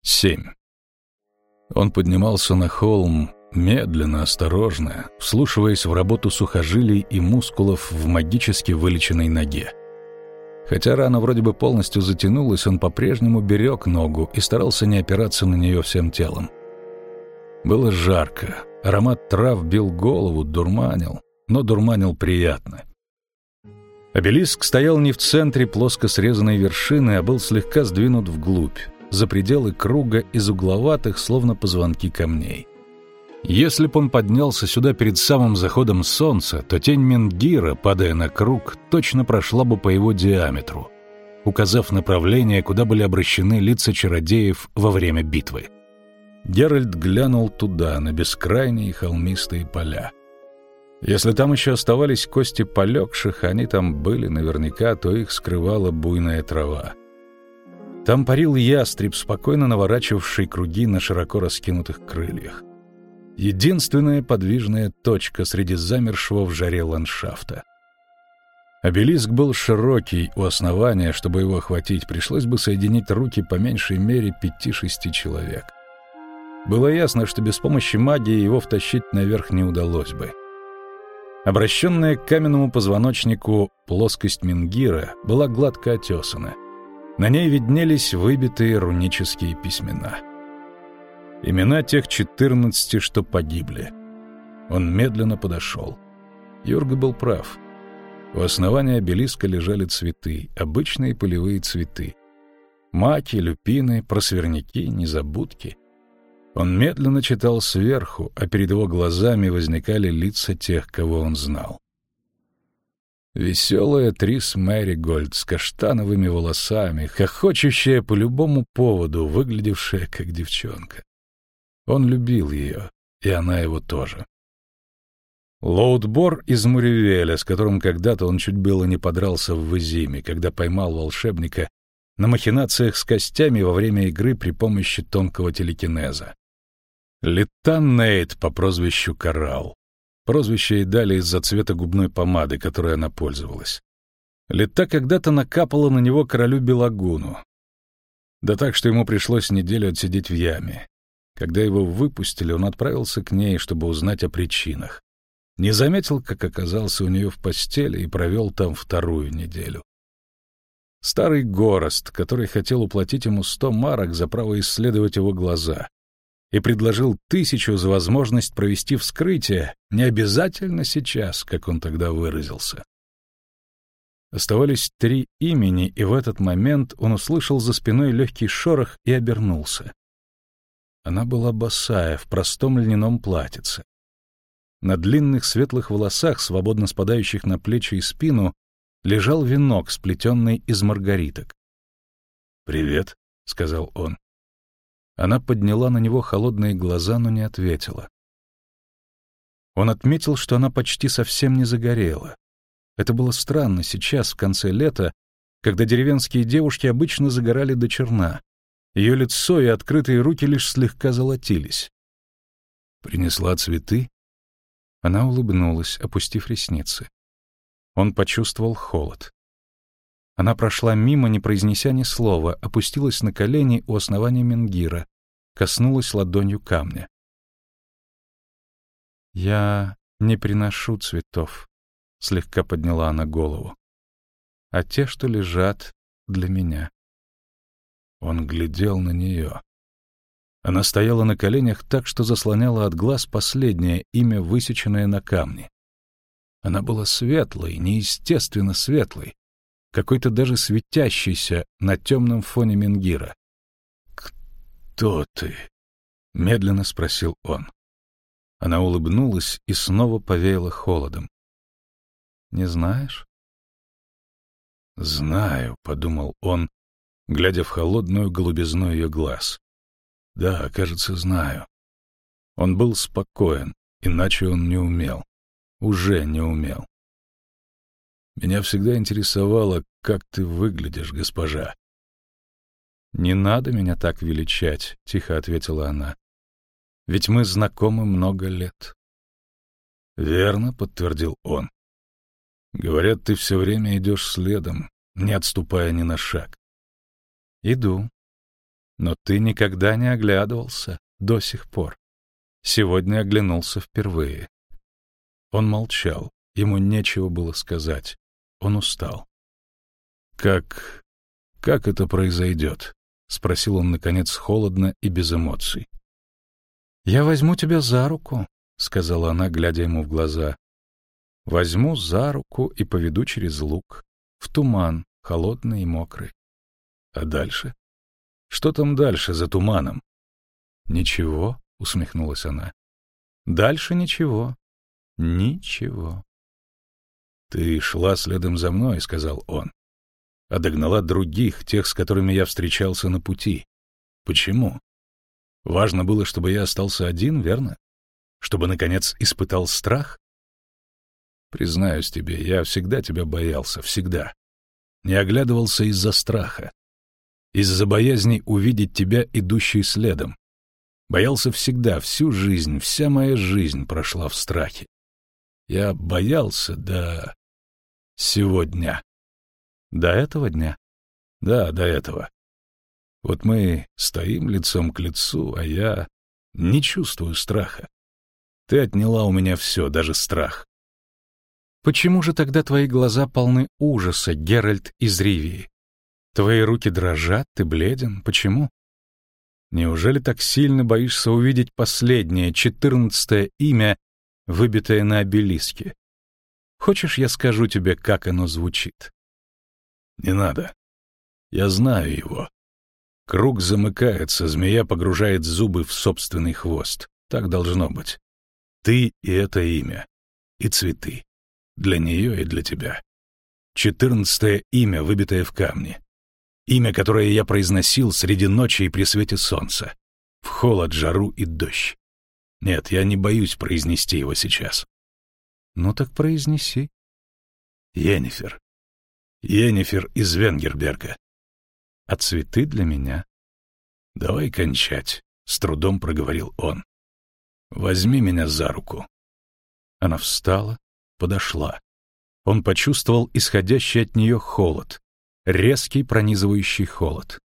7. Он поднимался на холм медленно, осторожно, вслушиваясь в работу сухожилий и мускулов в магически вылеченной ноге. Хотя рана вроде бы полностью затянулась, он по-прежнему берег ногу и старался не опираться на нее всем телом. Было жарко, аромат трав бил голову, дурманил, но дурманил приятно. Обелиск стоял не в центре плоско срезанной вершины, а был слегка сдвинут вглубь, за пределы круга из угловатых, словно позвонки камней. Если б он поднялся сюда перед самым заходом солнца, то тень Менгира, падая на круг, точно прошла бы по его диаметру, указав направление, куда были обращены лица чародеев во время битвы. Геральт глянул туда, на бескрайние холмистые поля. Если там еще оставались кости полегших, они там были наверняка, то их скрывала буйная трава. Там парил ястреб, спокойно наворачивавший круги на широко раскинутых крыльях. Единственная подвижная точка среди замершего в жаре ландшафта. Обелиск был широкий у основания, чтобы его охватить, пришлось бы соединить руки по меньшей мере 5-6 человек. Было ясно, что без помощи магии его втащить наверх не удалось бы. Обращенная к каменному позвоночнику плоскость Менгира была гладко отесана. На ней виднелись выбитые рунические письмена. Имена тех 14, что погибли. Он медленно подошел. Юрга был прав. У основания обелиска лежали цветы, обычные полевые цветы. Маки, люпины, просверняки, незабудки. Он медленно читал сверху, а перед его глазами возникали лица тех, кого он знал. Веселая Трис Мэригольд с каштановыми волосами, хохочущая по любому поводу, выглядевшая как девчонка. Он любил ее, и она его тоже. Лоудбор из Муревеля, с которым когда-то он чуть было не подрался в Визиме, когда поймал волшебника на махинациях с костями во время игры при помощи тонкого телекинеза. Летан Нейт по прозвищу Коралл. Прозвище ей дали из-за цвета губной помады, которой она пользовалась. Лета когда-то накапала на него королю Белагуну. Да так, что ему пришлось неделю отсидеть в яме. Когда его выпустили, он отправился к ней, чтобы узнать о причинах. Не заметил, как оказался у нее в постели, и провел там 2-ю неделю. Старый Горост, который хотел уплатить ему 100 марок за право исследовать его глаза, и предложил 1000 за возможность провести вскрытие, не обязательно сейчас, как он тогда выразился. Оставались 3 имени, и в этот момент он услышал за спиной легкий шорох и обернулся. Она была босая, в простом льняном платьице. На длинных светлых волосах, свободно спадающих на плечи и спину, лежал венок, сплетенный из маргариток. «Привет», — сказал он. Она подняла на него холодные глаза, но не ответила. Он отметил, что она почти совсем не загорела. Это было странно сейчас, в конце лета, когда деревенские девушки обычно загорали до черна. Ее лицо и открытые руки лишь слегка золотились. «Принесла цветы?» Она улыбнулась, опустив ресницы. Он почувствовал холод. Она прошла мимо, не произнеся ни слова, опустилась на колени у основания Менгира, коснулась ладонью камня. «Я не приношу цветов», — слегка подняла она голову, — «а те, что лежат, для меня». Он глядел на нее. Она стояла на коленях так, что заслоняла от глаз последнее имя, высеченное на камне. Она была светлой, неестественно светлой, какой-то даже светящейся на темном фоне Менгира. «Кто ты?» — медленно спросил он. Она улыбнулась и снова повеяла холодом. «Не знаешь?» «Знаю», — подумал он, глядя в холодную голубизну ее глаз. «Да, кажется, знаю». Он был спокоен, иначе он не умел. Уже не умел. «Меня всегда интересовало, как ты выглядишь, госпожа». «Не надо меня так величать», — тихо ответила она. «Ведь мы знакомы много лет». «Верно», — подтвердил он. «Говорят, ты все время идешь следом, не отступая ни на шаг». «Иду. Но ты никогда не оглядывался до сих пор. Сегодня оглянулся впервые. Он молчал, ему нечего было сказать. Он устал. «Как это произойдет?» — спросил он, наконец, холодно и без эмоций. «Я возьму тебя за руку», — сказала она, глядя ему в глаза. «Возьму за руку и поведу через луг, в туман, холодный и мокрый. А дальше? Что там дальше за туманом?» «Ничего», — усмехнулась она. «Дальше ничего. Ничего». «Ты шла следом за мной», — сказал он, «а догнала других, тех, с которыми я встречался на пути. Почему? Важно было, чтобы я остался один, верно? Чтобы, наконец, испытал страх? Признаюсь тебе, я всегда тебя боялся, всегда. Не оглядывался из-за страха, из-за боязни увидеть тебя, идущей следом. Боялся всегда, всю жизнь, вся моя жизнь прошла в страхе. Я боялся до сегодня. До этого дня? Да, до этого. Вот мы стоим лицом к лицу, а я не чувствую страха. Ты отняла у меня все, даже страх. Почему же тогда твои глаза полны ужаса, Геральт из Ривии? Твои руки дрожат, ты бледен. Почему? Неужели так сильно боишься увидеть последнее, 14-е имя, выбитое на обелиске? Хочешь, я скажу тебе, как оно звучит? Не надо. Я знаю его. Круг замыкается, змея погружает зубы в собственный хвост. Так должно быть. Ты и это имя. И цветы. Для нее и для тебя. 14-е имя, выбитое в камне. Имя, которое я произносил среди ночи и при свете солнца. В холод, жару и дождь. Нет, я не боюсь произнести его сейчас. Ну так произнеси. Йеннифер. Йеннифер из Венгерберга. А цветы для меня? Давай кончать, — с трудом проговорил он. Возьми меня за руку. Она встала, подошла. Он почувствовал исходящий от нее холод, резкий пронизывающий холод.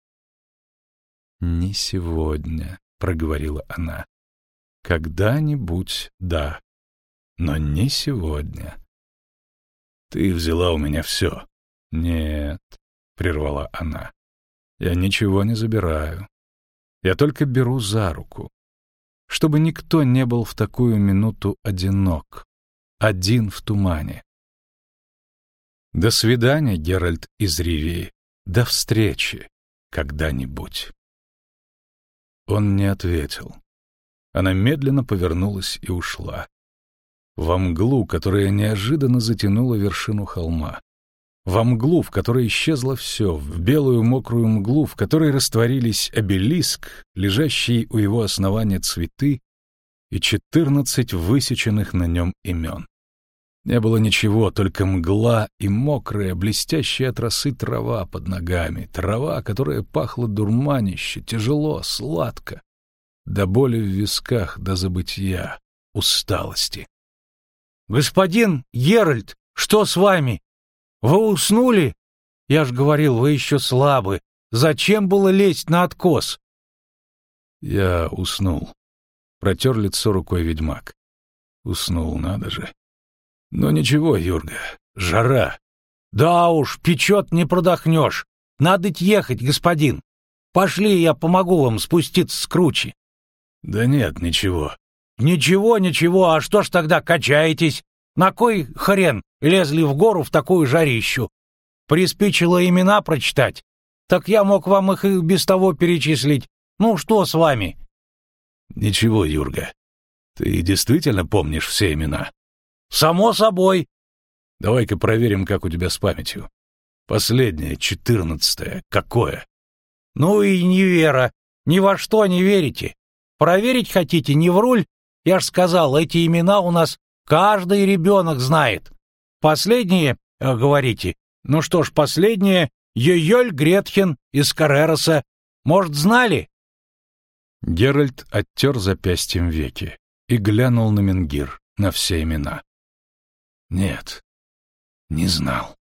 «Не сегодня», — проговорила она. «Когда-нибудь, да, но не сегодня». «Ты взяла у меня все». «Нет», — прервала она, — «я ничего не забираю. Я только беру за руку, чтобы никто не был в такую минуту одинок, один в тумане. До свидания, Геральт из Ривии, до встречи когда-нибудь». Он не ответил. Она медленно повернулась и ушла. Во мглу, которая неожиданно затянула вершину холма. Во мглу, в которой исчезло все, в белую мокрую мглу, в которой растворились обелиск, лежащие у его основания цветы и 14 высеченных на нем имен. Не было ничего, только мгла и мокрая, блестящая от росы трава под ногами, трава, которая пахла дурманище, тяжело, сладко, до боли в висках, до забытия, усталости. «Господин Геральт, что с вами? Вы уснули? Я ж говорил, вы еще слабы. Зачем было лезть на откос?» Я уснул. Протер лицо рукой ведьмак. Уснул, надо же. Но ничего, Юрга, жара. «Да уж, печет, не продохнешь. Надо-ть ехать, господин. Пошли, я помогу вам спуститься с кручи». Да нет, ничего. «Ничего, ничего, а что ж тогда качаетесь? На кой хрен лезли в гору в такую жарищу? Приспичило имена прочитать? Так я мог вам их и без того перечислить. Ну, что с вами?» Ничего, Юрга. Ты действительно помнишь все имена? «Само собой». Давай-ка проверим, как у тебя с памятью. Последнее, 14-е, какое? «Ну и невера. Ни во что не верите. Проверить хотите, не вруль? Я ж сказал, эти имена у нас каждый ребенок знает. Последнее, говорите? Ну что ж, последнее — Йойоль Гретхен из Карероса. Может, знали?» Геральт оттер запястьем веки и глянул на Менгир, на все имена. Нет, не знал.